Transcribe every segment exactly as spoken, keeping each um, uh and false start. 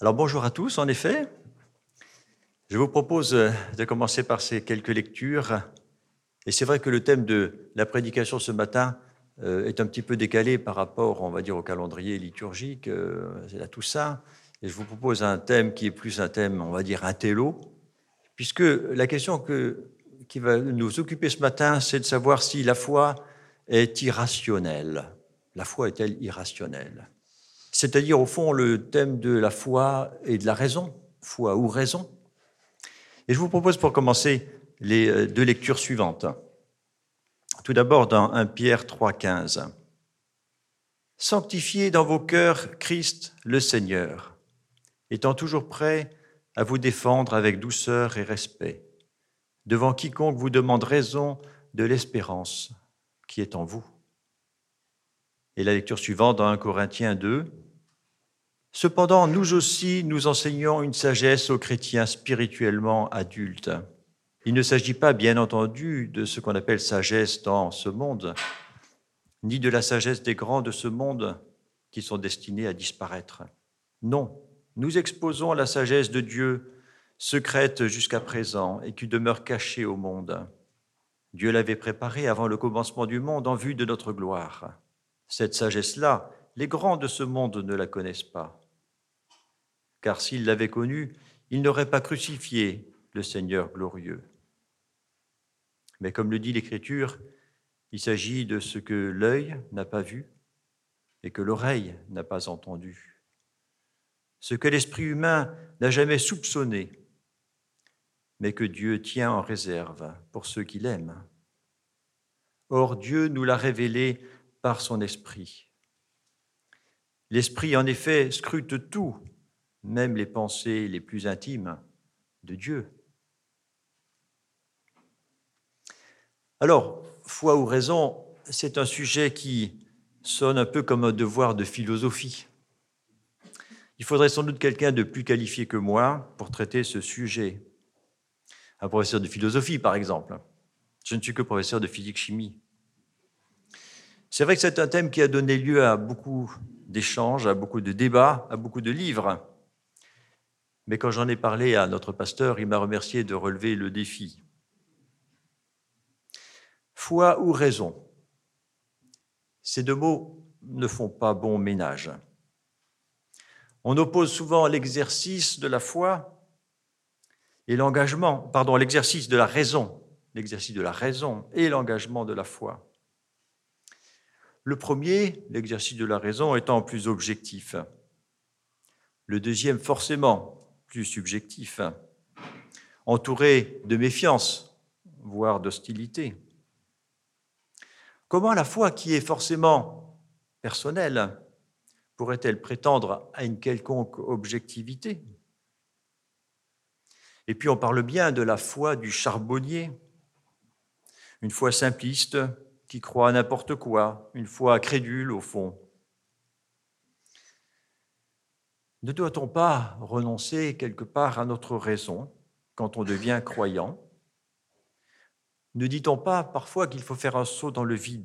Alors bonjour à tous, en effet. Je vous propose de commencer par ces quelques lectures. Et c'est vrai que le thème de la prédication ce matin euh, est un petit peu décalé par rapport, on va dire, au calendrier liturgique. Euh, c'est la Toussaint. Et je vous propose un thème qui est plus un thème, on va dire, intello, puisque la question que, qui va nous occuper ce matin, c'est de savoir si la foi est irrationnelle. La foi est-elle irrationnelle ? C'est-à-dire, au fond, le thème de la foi et de la raison, foi ou raison. Et je vous propose pour commencer les deux lectures suivantes. Tout d'abord dans premier Pierre trois, quinze. « Sanctifiez dans vos cœurs Christ le Seigneur, étant toujours prêt à vous défendre avec douceur et respect, devant quiconque vous demande raison de l'espérance qui est en vous. » Et la lecture suivante dans premier Corinthiens deux. « Cependant, nous aussi, nous enseignons une sagesse aux chrétiens spirituellement adultes. Il ne s'agit pas, bien entendu, de ce qu'on appelle sagesse dans ce monde, ni de la sagesse des grands de ce monde qui sont destinés à disparaître. Non, nous exposons la sagesse de Dieu, secrète jusqu'à présent et qui demeure cachée au monde. Dieu l'avait préparée avant le commencement du monde en vue de notre gloire. Cette sagesse-là, les grands de ce monde ne la connaissent pas. Car s'ils l'avaient connue, ils n'auraient pas crucifié le Seigneur glorieux. Mais comme le dit l'Écriture, il s'agit de ce que l'œil n'a pas vu et que l'oreille n'a pas entendu. Ce que l'esprit humain n'a jamais soupçonné, mais que Dieu tient en réserve pour ceux qui l'aiment. Or, Dieu nous l'a révélé par son esprit. L'esprit, en effet, scrute tout, même les pensées les plus intimes de Dieu. Alors, foi ou raison, c'est un sujet qui sonne un peu comme un devoir de philosophie. Il faudrait sans doute quelqu'un de plus qualifié que moi pour traiter ce sujet. Un professeur de philosophie, par exemple. Je ne suis que professeur de physique-chimie. C'est vrai que c'est un thème qui a donné lieu à beaucoup d'échanges, à beaucoup de débats, à beaucoup de livres. Mais quand j'en ai parlé à notre pasteur, il m'a remercié de relever le défi. Foi ou raison, ces deux mots ne font pas bon ménage. On oppose souvent l'exercice de la foi et l'engagement, pardon, l'exercice de la raison, l'exercice de la raison et l'engagement de la foi. Le premier, l'exercice de la raison, étant plus objectif. Le deuxième, forcément, plus subjectif, entouré de méfiance, voire d'hostilité. Comment la foi, qui est forcément personnelle, pourrait-elle prétendre à une quelconque objectivité ? Et puis on parle bien de la foi du charbonnier, une foi simpliste qui croit à n'importe quoi, une foi crédule au fond. Ne doit-on pas renoncer quelque part à notre raison quand on devient croyant ? Ne dit-on pas parfois qu'il faut faire un saut dans le vide ?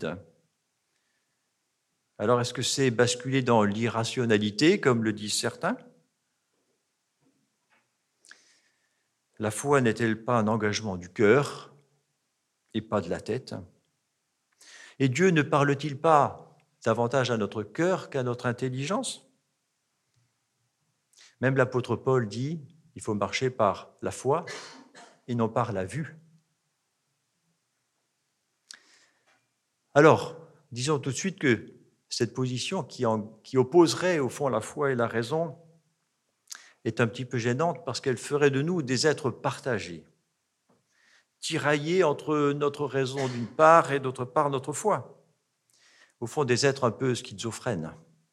Alors est-ce que c'est basculer dans l'irrationalité, comme le disent certains ? La foi n'est-elle pas un engagement du cœur et pas de la tête ? Et Dieu ne parle-t-il pas davantage à notre cœur qu'à notre intelligence ? Même l'apôtre Paul dit qu'il faut marcher par la foi et non par la vue. Alors, disons tout de suite que cette position qui, en, qui opposerait au fond la foi et la raison est un petit peu gênante parce qu'elle ferait de nous des êtres partagés, tiraillés entre notre raison d'une part et d'autre part notre foi. Au fond, des êtres un peu schizophrènes.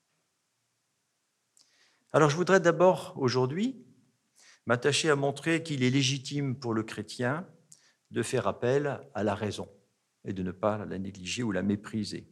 Alors, je voudrais d'abord, aujourd'hui, m'attacher à montrer qu'il est légitime pour le chrétien de faire appel à la raison et de ne pas la négliger ou la mépriser.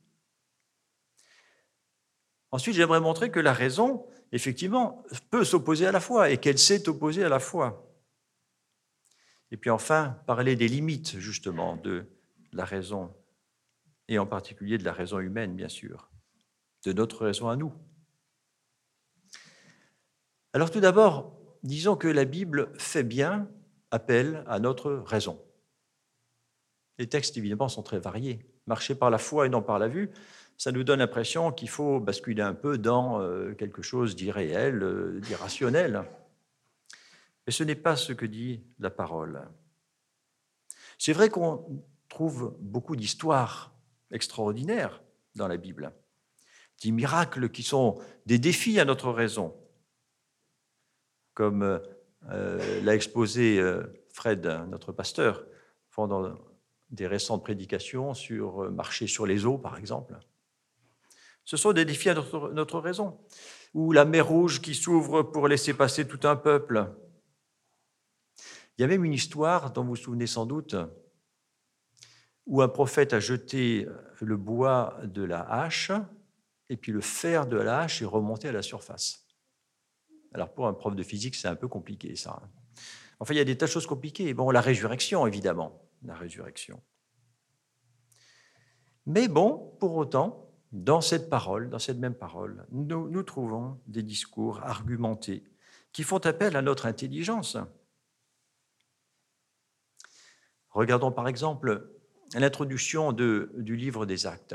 Ensuite, j'aimerais montrer que la raison, effectivement, peut s'opposer à la foi et qu'elle s'est opposée à la foi. Et puis enfin, parler des limites, justement, de la raison, et en particulier de la raison humaine, bien sûr, de notre raison à nous. Alors tout d'abord, disons que la Bible fait bien appel à notre raison. Les textes, évidemment, sont très variés. Marcher par la foi et non par la vue, ça nous donne l'impression qu'il faut basculer un peu dans euh, quelque chose d'irréel, euh, d'irrationnel. Mais ce n'est pas ce que dit la parole. C'est vrai qu'on trouve beaucoup d'histoires extraordinaires dans la Bible, des miracles qui sont des défis à notre raison, comme euh, l'a exposé euh, Fred, notre pasteur, pendant des récentes prédications sur marcher sur les eaux, par exemple. Ce sont des défis à notre, notre raison. Ou la mer Rouge qui s'ouvre pour laisser passer tout un peuple. Il y a même une histoire dont vous vous souvenez sans doute, où un prophète a jeté le bois de la hache et puis le fer de la hache est remonté à la surface. Alors pour un prof de physique, c'est un peu compliqué ça. Enfin, il y a des tas de choses compliquées. Bon, la résurrection, évidemment, la résurrection. Mais bon, pour autant, dans cette parole, dans cette même parole, nous, nous trouvons des discours argumentés qui font appel à notre intelligence. Regardons par exemple l'introduction de, du livre des Actes.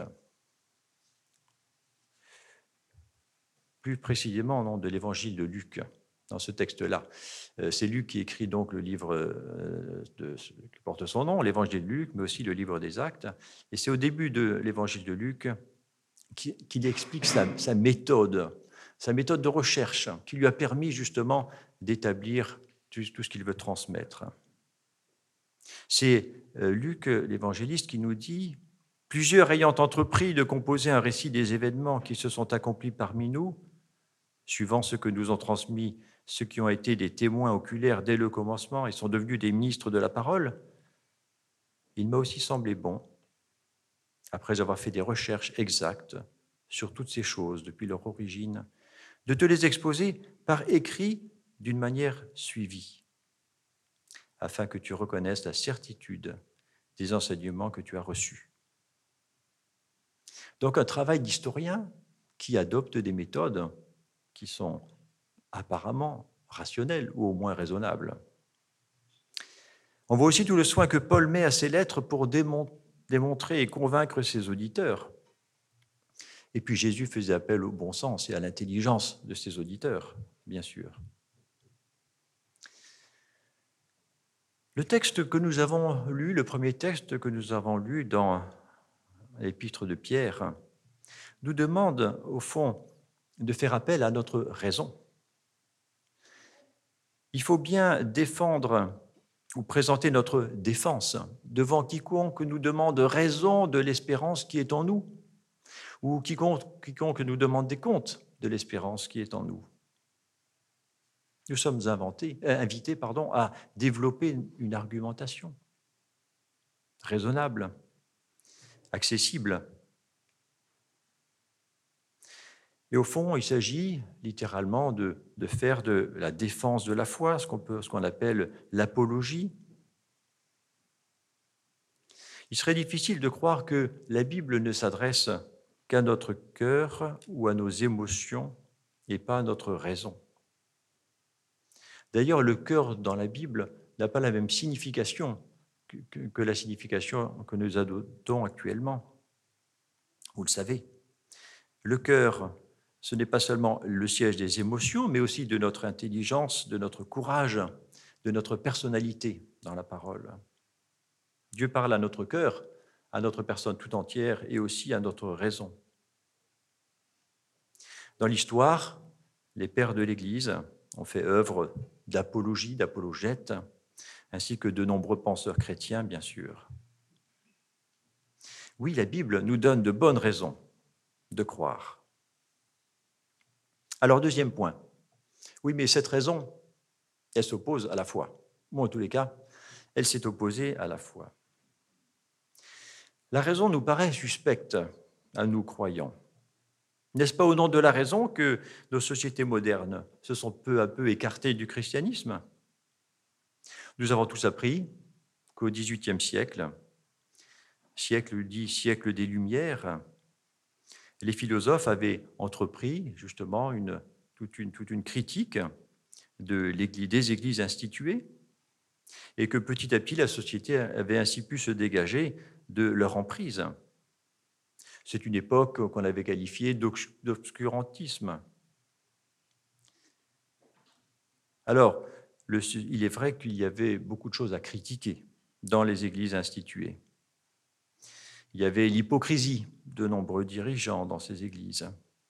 Plus précisément non, de l'évangile de Luc, dans ce texte-là. C'est Luc qui écrit donc le livre de, qui porte son nom, l'évangile de Luc, mais aussi le livre des Actes. Et c'est au début de l'évangile de Luc qu'il explique sa, sa méthode, sa méthode de recherche, qui lui a permis justement d'établir tout, tout ce qu'il veut transmettre. C'est Luc, l'évangéliste, qui nous dit « Plusieurs ayant entrepris de composer un récit des événements qui se sont accomplis parmi nous, suivant ce que nous ont transmis ceux qui ont été des témoins oculaires dès le commencement et sont devenus des ministres de la parole, il m'a aussi semblé bon, après avoir fait des recherches exactes sur toutes ces choses depuis leur origine, de te les exposer par écrit d'une manière suivie, afin que tu reconnaisses la certitude des enseignements que tu as reçus. » Donc un travail d'historien qui adopte des méthodes qui sont apparemment rationnelles ou au moins raisonnables. On voit aussi tout le soin que Paul met à ses lettres pour démontrer et convaincre ses auditeurs. Et puis Jésus faisait appel au bon sens et à l'intelligence de ses auditeurs, bien sûr. Le texte que nous avons lu, le premier texte que nous avons lu dans l'épître de Pierre, nous demande, au fond, de faire appel à notre raison. Il faut bien défendre ou présenter notre défense devant quiconque nous demande raison de l'espérance qui est en nous, ou quiconque, quiconque nous demande des comptes de l'espérance qui est en nous. Nous sommes inventés, euh, invités pardon, à développer une, une argumentation raisonnable, accessible. Et au fond, il s'agit littéralement de, de faire de la défense de la foi, ce qu'on peut, ce qu'on appelle l'apologie. Il serait difficile de croire que la Bible ne s'adresse qu'à notre cœur ou à nos émotions et pas à notre raison. D'ailleurs, le cœur dans la Bible n'a pas la même signification que, que, que la signification que nous adoptons actuellement. Vous le savez, le cœur, ce n'est pas seulement le siège des émotions, mais aussi de notre intelligence, de notre courage, de notre personnalité dans la parole. Dieu parle à notre cœur, à notre personne tout entière et aussi à notre raison. Dans l'histoire, les pères de l'Église ont fait œuvre d'apologie, d'apologète, ainsi que de nombreux penseurs chrétiens, bien sûr. Oui, la Bible nous donne de bonnes raisons de croire. Alors, deuxième point. Oui, mais cette raison, elle s'oppose à la foi. Bon, en tous les cas, elle s'est opposée à la foi. La raison nous paraît suspecte à nous croyants. N'est-ce pas au nom de la raison que nos sociétés modernes se sont peu à peu écartées du christianisme? Nous avons tous appris qu'au dix-huitième siècle, siècle dit siècle des Lumières, les philosophes avaient entrepris justement une, toute, une, toute une critique de l'église, des églises instituées, et que petit à petit, la société avait ainsi pu se dégager de leur emprise. C'est une époque qu'on avait qualifiée d'obscurantisme. Alors, le, il est vrai qu'il y avait beaucoup de choses à critiquer dans les églises instituées. Il y avait l'hypocrisie de nombreux dirigeants dans ces églises.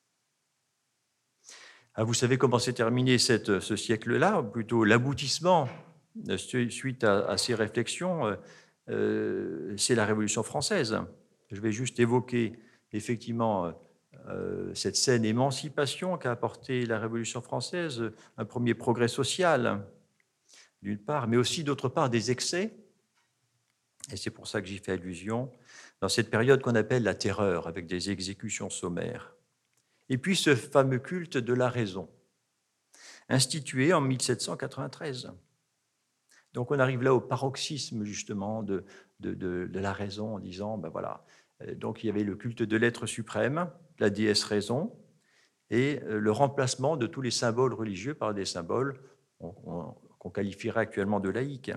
Ah, vous savez comment s'est terminé cette, ce siècle-là, ou plutôt l'aboutissement suite à, à ces réflexions, euh, c'est la Révolution française. Je vais juste évoquer effectivement euh, cette saine émancipation qu'a apporté la Révolution française, un premier progrès social, d'une part, mais aussi d'autre part des excès, et c'est pour ça que j'y fais allusion, dans cette période qu'on appelle la terreur, avec des exécutions sommaires. Et puis ce fameux culte de la raison, institué en mille sept cent quatre-vingt-treize. Donc on arrive là au paroxysme justement de, de, de, de la raison en disant, ben voilà, donc il y avait le culte de l'être suprême, la déesse raison, et le remplacement de tous les symboles religieux par des symboles qu'on qualifierait actuellement de laïques.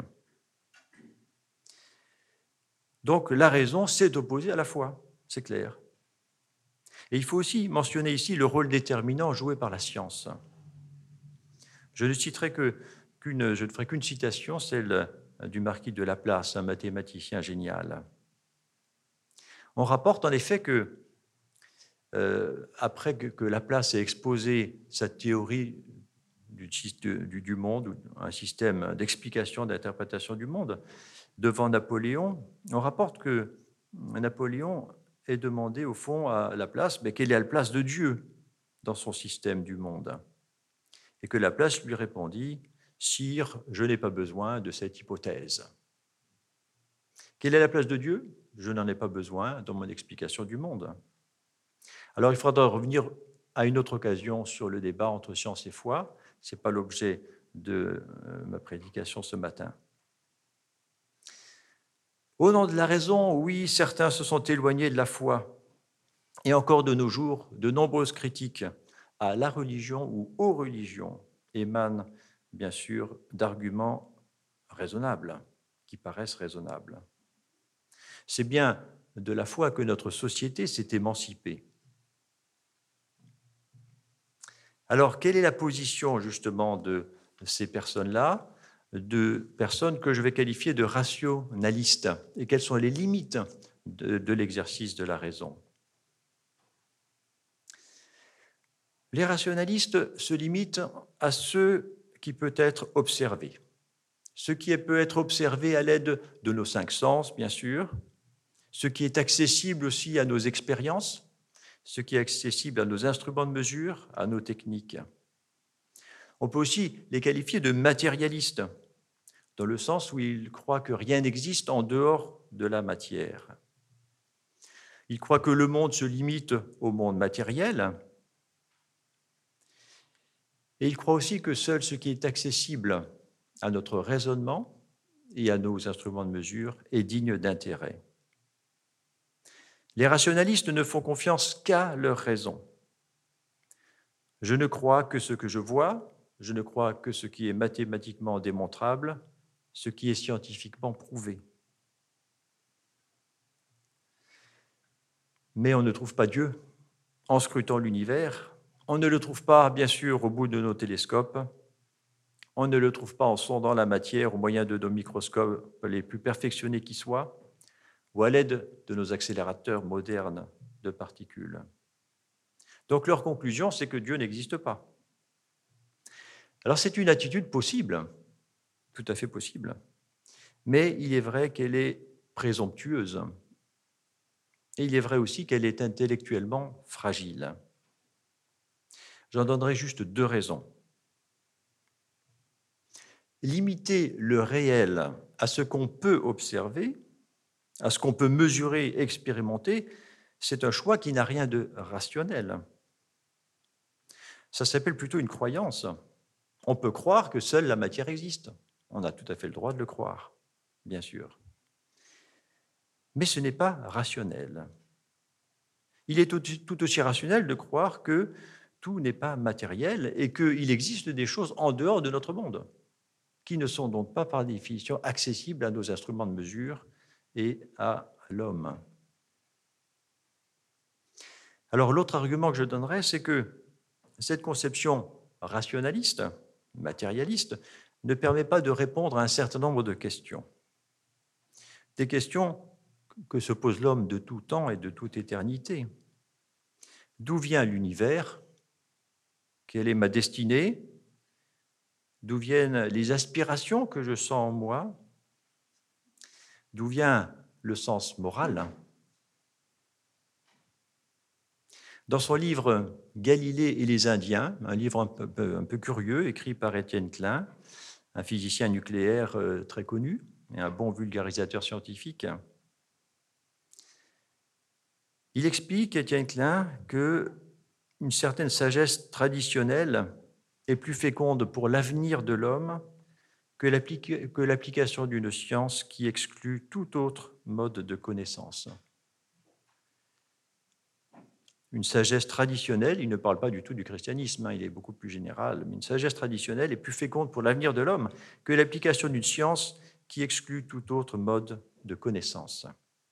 Donc la raison s'est opposée à la foi, c'est clair. Et il faut aussi mentionner ici le rôle déterminant joué par la science. Je ne citerai que, qu'une, je ne ferai qu'une citation, celle du marquis de Laplace, un mathématicien génial. On rapporte en effet que, euh, après que, que Laplace ait exposé sa théorie du, du, du monde, un système d'explication, d'interprétation du monde, devant Napoléon, on rapporte que Napoléon ait demandé au fond à Laplace mais quelle est la place de Dieu dans son système du monde. Et que Laplace lui répondit « Sire, je n'ai pas besoin de cette hypothèse. » Quelle est la place de Dieu? Je n'en ai pas besoin dans mon explication du monde. Alors il faudra revenir à une autre occasion sur le débat entre science et foi. Ce n'est pas l'objet de ma prédication ce matin. Au nom de la raison, oui, certains se sont éloignés de la foi. Et encore de nos jours, de nombreuses critiques à la religion ou aux religions émanent bien sûr d'arguments raisonnables, qui paraissent raisonnables. C'est bien de la foi que notre société s'est émancipée. Alors, quelle est la position justement de ces personnes-là, de personnes que je vais qualifier de rationalistes, et quelles sont les limites de, de l'exercice de la raison? Les rationalistes se limitent à ce qui peut être observé. Ce qui peut être observé à l'aide de nos cinq sens, bien sûr, ce qui est accessible aussi à nos expériences, ce qui est accessible à nos instruments de mesure, à nos techniques. On peut aussi les qualifier de matérialistes, dans le sens où ils croient que rien n'existe en dehors de la matière. Ils croient que le monde se limite au monde matériel, et ils croient aussi que seul ce qui est accessible à notre raisonnement et à nos instruments de mesure est digne d'intérêt. Les rationalistes ne font confiance qu'à leur raison. Je ne crois que ce que je vois, je ne crois que ce qui est mathématiquement démontrable, ce qui est scientifiquement prouvé. Mais on ne trouve pas Dieu en scrutant l'univers, on ne le trouve pas, bien sûr, au bout de nos télescopes, on ne le trouve pas en sondant la matière au moyen de nos microscopes les plus perfectionnés qui soient, ou à l'aide de nos accélérateurs modernes de particules. Donc leur conclusion, c'est que Dieu n'existe pas. Alors c'est une attitude possible, tout à fait possible, mais il est vrai qu'elle est présomptueuse, et il est vrai aussi qu'elle est intellectuellement fragile. J'en donnerai juste deux raisons. Limiter le réel à ce qu'on peut observer, à ce qu'on peut mesurer, expérimenter, c'est un choix qui n'a rien de rationnel. Ça s'appelle plutôt une croyance. On peut croire que seule la matière existe. On a tout à fait le droit de le croire, bien sûr. Mais ce n'est pas rationnel. Il est tout aussi rationnel de croire que tout n'est pas matériel et qu'il existe des choses en dehors de notre monde, qui ne sont donc pas par définition accessibles à nos instruments de mesure et à l'homme. Alors l'autre argument que je donnerais, c'est que cette conception rationaliste, matérialiste, ne permet pas de répondre à un certain nombre de questions. Des questions que se pose l'homme de tout temps et de toute éternité. D'où vient l'univers? Quelle est ma destinée? D'où viennent les aspirations que je sens en moi? D'où vient le sens moral? Dans son livre « Galilée et les Indiens », un livre un peu, un peu curieux, écrit par Étienne Klein, un physicien nucléaire très connu et un bon vulgarisateur scientifique, il explique, Étienne Klein, qu'une certaine sagesse traditionnelle est plus féconde pour l'avenir de l'homme que l'application d'une science qui exclut tout autre mode de connaissance. Une sagesse traditionnelle, il ne parle pas du tout du christianisme, hein, il est beaucoup plus général, mais une sagesse traditionnelle est plus féconde pour l'avenir de l'homme que l'application d'une science qui exclut tout autre mode de connaissance.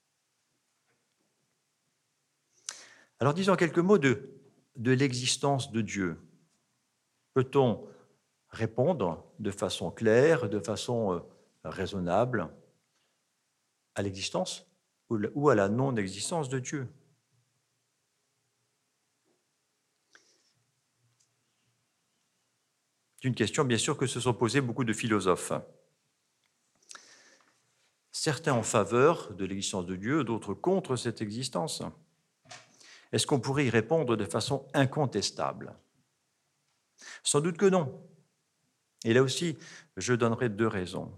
Alors disons quelques mots de, de l'existence de Dieu. Peut-on répondre de façon claire, de façon euh, raisonnable à l'existence ou à la non-existence de Dieu? C'est une question, bien sûr, que se sont posées beaucoup de philosophes. Certains en faveur de l'existence de Dieu, d'autres contre cette existence. Est-ce qu'on pourrait y répondre de façon incontestable? Sans doute que non. Et là aussi, je donnerai deux raisons.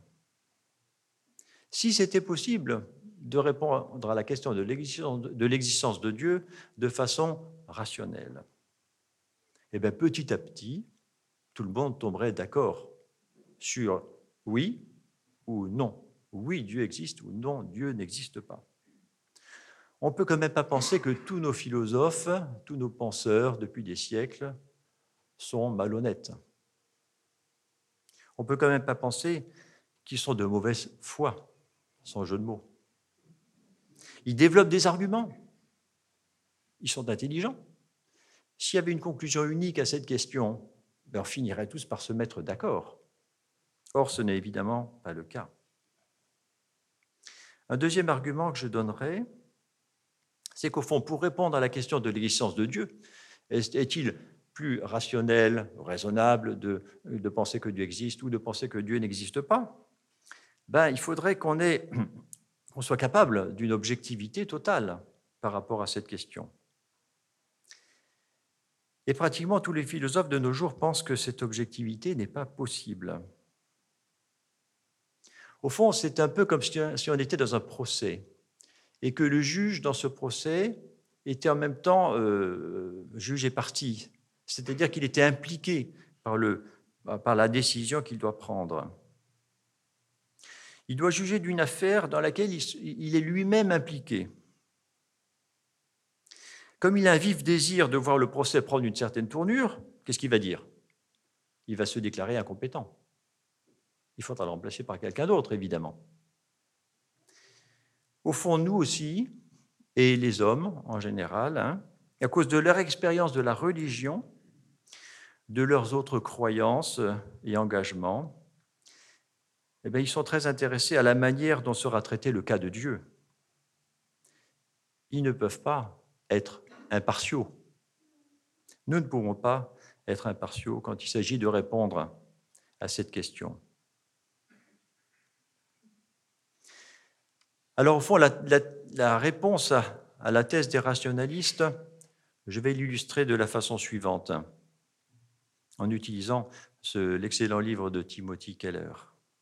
Si c'était possible de répondre à la question de l'existence de Dieu de façon rationnelle, eh bien, petit à petit, tout le monde tomberait d'accord sur oui ou non. Oui, Dieu existe ou non, Dieu n'existe pas. On ne peut quand même pas penser que tous nos philosophes, tous nos penseurs depuis des siècles sont malhonnêtes. On ne peut quand même pas penser qu'ils sont de mauvaise foi, sans jeu de mots. Ils développent des arguments. Ils sont intelligents. S'il y avait une conclusion unique à cette question, ben on finirait tous par se mettre d'accord. Or, ce n'est évidemment pas le cas. Un deuxième argument que je donnerai, c'est qu'au fond, pour répondre à la question de l'existence de Dieu, est-il plus rationnel, raisonnable de, de penser que Dieu existe ou de penser que Dieu n'existe pas? Ben, il faudrait qu'on ait, qu'on soit capable d'une objectivité totale par rapport à cette question. Et pratiquement tous les philosophes de nos jours pensent que cette objectivité n'est pas possible. Au fond, c'est un peu comme si on était dans un procès et que le juge, dans ce procès, était en même temps euh, juge et partie, c'est-à-dire qu'il était impliqué par, le, par la décision qu'il doit prendre. Il doit juger d'une affaire dans laquelle il, il est lui-même impliqué. Comme il a un vif désir de voir le procès prendre une certaine tournure, qu'est-ce qu'il va dire? Il va se déclarer incompétent. Il faudra le remplacer par quelqu'un d'autre, évidemment. Au fond, nous aussi, et les hommes en général, hein, à cause de leur expérience de la religion, de leurs autres croyances et engagements, eh bien, ils sont très intéressés à la manière dont sera traité le cas de Dieu. Ils ne peuvent pas être impartiaux. Nous ne pouvons pas être impartiaux quand il s'agit de répondre à cette question. Alors, au fond, la, la, la réponse à, à la thèse des rationalistes, je vais l'illustrer de la façon suivante, en utilisant ce, l'excellent livre de Timothy Keller.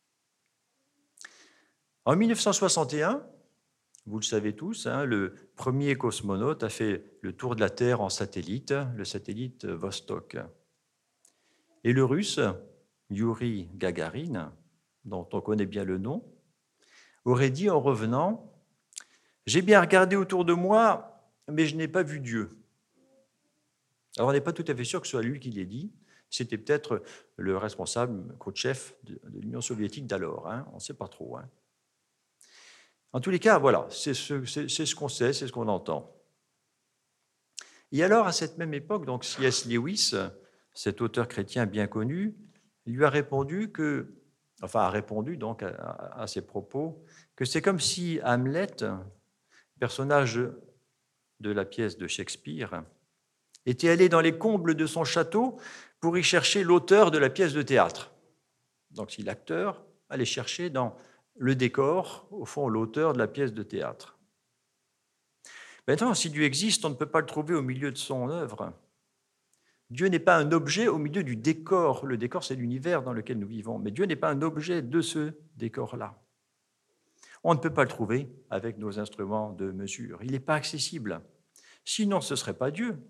En mille neuf cent soixante et un, vous le savez tous, hein, le premier cosmonaute a fait le tour de la Terre en satellite, le satellite Vostok. Et le russe, Yuri Gagarin, dont on connaît bien le nom, aurait dit en revenant « J'ai bien regardé autour de moi, mais je n'ai pas vu Dieu. » Alors, on n'est pas tout à fait sûr que ce soit lui qui l'ait dit. C'était peut-être le responsable, Khrouchtchev de, de l'Union soviétique d'alors. Hein, on ne sait pas trop. Hein. En tous les cas, voilà, c'est ce, c'est, c'est ce qu'on sait, c'est ce qu'on entend. Et alors, à cette même époque, donc C S. Lewis, cet auteur chrétien bien connu, lui a répondu que, enfin, a répondu donc à, à, à ses propos, que c'est comme si Hamlet, personnage de la pièce de Shakespeare, était allé dans les combles de son château pour y chercher l'auteur de la pièce de théâtre. Donc, si l'acteur allait chercher dans le décor, au fond, l'auteur de la pièce de théâtre. Maintenant, si Dieu existe, on ne peut pas le trouver au milieu de son œuvre. Dieu n'est pas un objet au milieu du décor. Le décor, c'est l'univers dans lequel nous vivons. Mais Dieu n'est pas un objet de ce décor-là. On ne peut pas le trouver avec nos instruments de mesure. Il n'est pas accessible. Sinon, ce ne serait pas Dieu.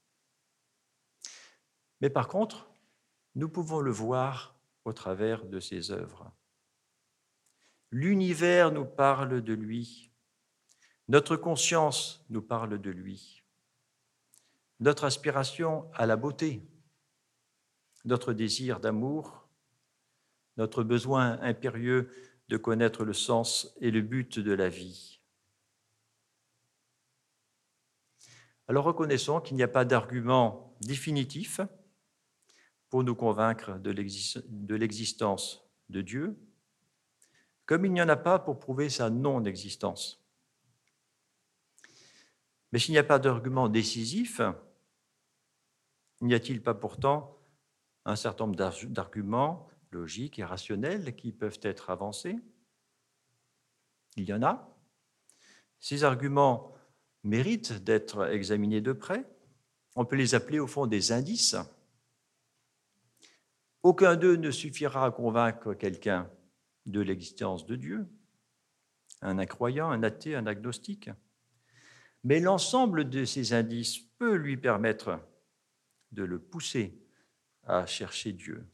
Mais par contre, nous pouvons le voir au travers de ses œuvres. L'univers nous parle de lui. Notre conscience nous parle de lui. Notre aspiration à la beauté, notre désir d'amour, notre besoin impérieux de connaître le sens et le but de la vie. Alors reconnaissons qu'il n'y a pas d'argument définitif pour nous convaincre de l'existence de Dieu, comme il n'y en a pas pour prouver sa non-existence. Mais s'il n'y a pas d'argument décisif, n'y a-t-il pas pourtant un certain nombre d'arguments logiques et rationnels qui peuvent être avancés? Il y en a. Ces arguments méritent d'être examinés de près. On peut les appeler au fond des indices. Aucun d'eux ne suffira à convaincre quelqu'un de l'existence de Dieu, un incroyant, un athée, un agnostique. Mais l'ensemble de ces indices peut lui permettre de le pousser à chercher Dieu.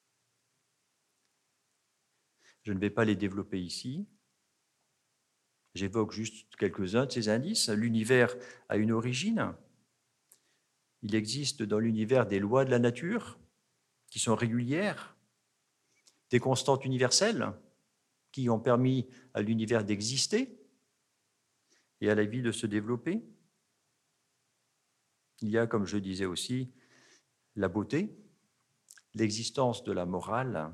Je ne vais pas les développer ici. J'évoque juste quelques-uns de ces indices. L'univers a une origine. Il existe dans l'univers des lois de la nature qui sont régulières, des constantes universelles qui ont permis à l'univers d'exister et à la vie de se développer. Il y a, comme je disais aussi, la beauté, l'existence de la morale,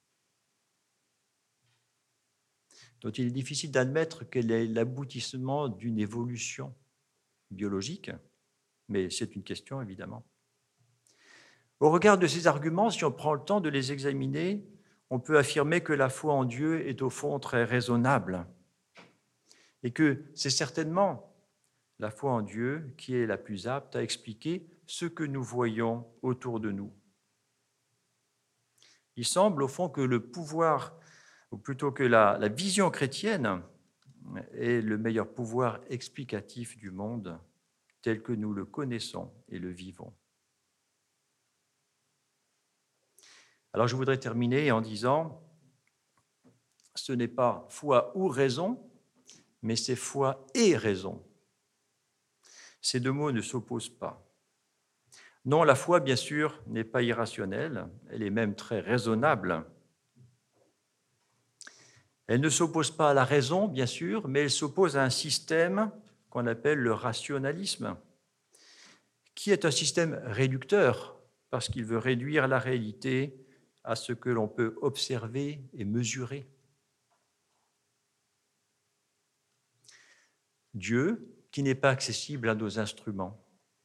dont il est difficile d'admettre qu'elle est l'aboutissement d'une évolution biologique, mais c'est une question évidemment. Au regard de ces arguments, si on prend le temps de les examiner, on peut affirmer que la foi en Dieu est au fond très raisonnable et que c'est certainement la foi en Dieu qui est la plus apte à expliquer ce que nous voyons autour de nous. Il semble au fond que le pouvoir, ou plutôt que la, la vision chrétienne, est le meilleur pouvoir explicatif du monde tel que nous le connaissons et le vivons. Alors je voudrais terminer en disant, ce n'est pas foi ou raison, mais c'est foi et raison. Ces deux mots ne s'opposent pas. Non, la foi, bien sûr, n'est pas irrationnelle, elle est même très raisonnable. Elle ne s'oppose pas à la raison, bien sûr, mais elle s'oppose à un système qu'on appelle le rationalisme, qui est un système réducteur, parce qu'il veut réduire la réalité à ce que l'on peut observer et mesurer. Dieu, qui n'est pas accessible à nos instruments,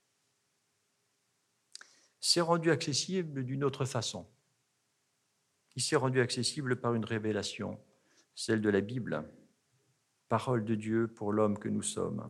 s'est rendu accessible d'une autre façon. Il s'est rendu accessible par une révélation, celle de la Bible, parole de Dieu pour l'homme que nous sommes.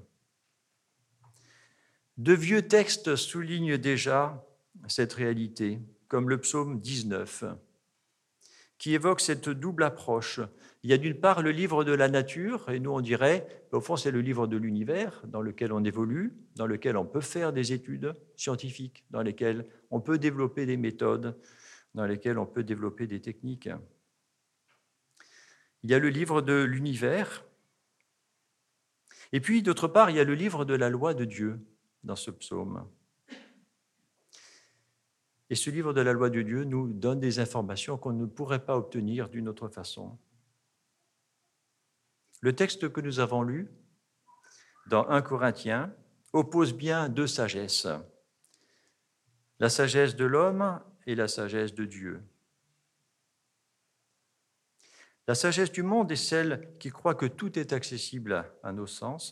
De vieux textes soulignent déjà cette réalité, comme le psaume dix-neuf, qui évoque cette double approche. Il y a d'une part le livre de la nature, et nous on dirait, au fond c'est le livre de l'univers dans lequel on évolue, dans lequel on peut faire des études scientifiques, dans lesquelles on peut développer des méthodes, dans lesquelles on peut développer des techniques. Il y a le livre de l'univers, et puis d'autre part il y a le livre de la loi de Dieu dans ce psaume. Et ce livre de la loi de Dieu nous donne des informations qu'on ne pourrait pas obtenir d'une autre façon. Le texte que nous avons lu dans premier Corinthiens oppose bien deux sagesses, la sagesse de l'homme et la sagesse de Dieu. La sagesse du monde est celle qui croit que tout est accessible à nos sens.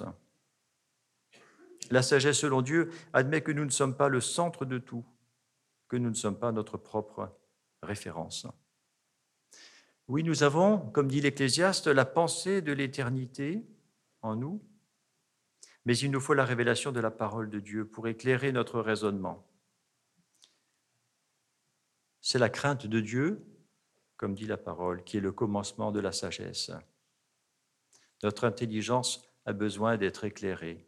La sagesse selon Dieu admet que nous ne sommes pas le centre de tout, que nous ne sommes pas notre propre référence. Oui, nous avons, comme dit l'Ecclésiaste, la pensée de l'éternité en nous, mais il nous faut la révélation de la parole de Dieu pour éclairer notre raisonnement. C'est la crainte de Dieu, comme dit la parole, qui est le commencement de la sagesse. Notre intelligence a besoin d'être éclairée.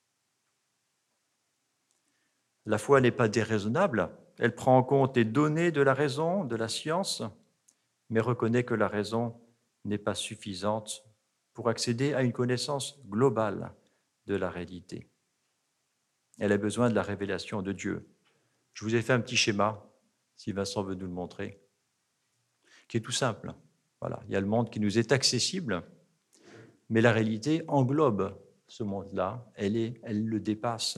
La foi n'est pas déraisonnable, elle prend en compte les données de la raison, de la science, mais reconnaît que la raison n'est pas suffisante pour accéder à une connaissance globale de la réalité. Elle a besoin de la révélation de Dieu. Je vous ai fait un petit schéma, si Vincent veut nous le montrer, qui est tout simple. Voilà, il y a le monde qui nous est accessible, mais la réalité englobe ce monde-là, elle, est, elle le dépasse.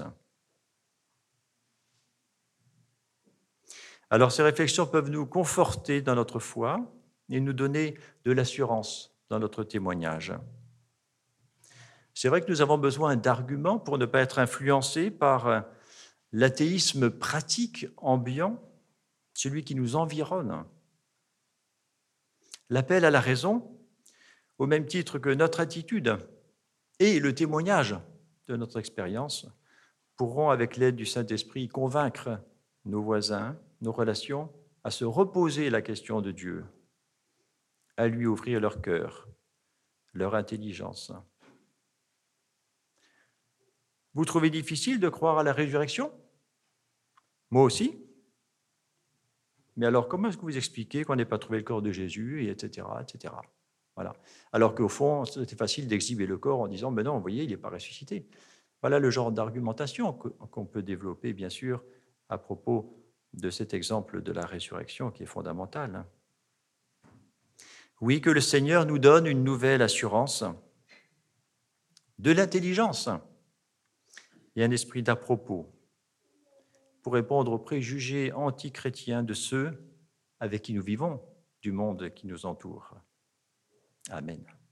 Alors ces réflexions peuvent nous conforter dans notre foi et nous donner de l'assurance dans notre témoignage. C'est vrai que nous avons besoin d'arguments pour ne pas être influencés par l'athéisme pratique ambiant, celui qui nous environne. L'appel à la raison, au même titre que notre attitude et le témoignage de notre expérience, pourront, avec l'aide du Saint-Esprit, convaincre nos voisins, nos relations, à se reposer la question de Dieu, à lui ouvrir leur cœur, leur intelligence. Vous trouvez difficile de croire à la résurrection? Moi aussi. Mais alors, comment est-ce que vous expliquez qu'on n'ait pas trouvé le corps de Jésus, et etc., et cetera. Voilà. Alors qu'au fond, c'était facile d'exhiber le corps en disant, mais non, vous voyez, il n'est pas ressuscité. Voilà le genre d'argumentation qu'on peut développer, bien sûr, à propos de cet exemple de la résurrection qui est fondamental. Oui, que le Seigneur nous donne une nouvelle assurance, de l'intelligence et un esprit d'à propos pour répondre aux préjugés anti-chrétiens de ceux avec qui nous vivons, du monde qui nous entoure. Amen.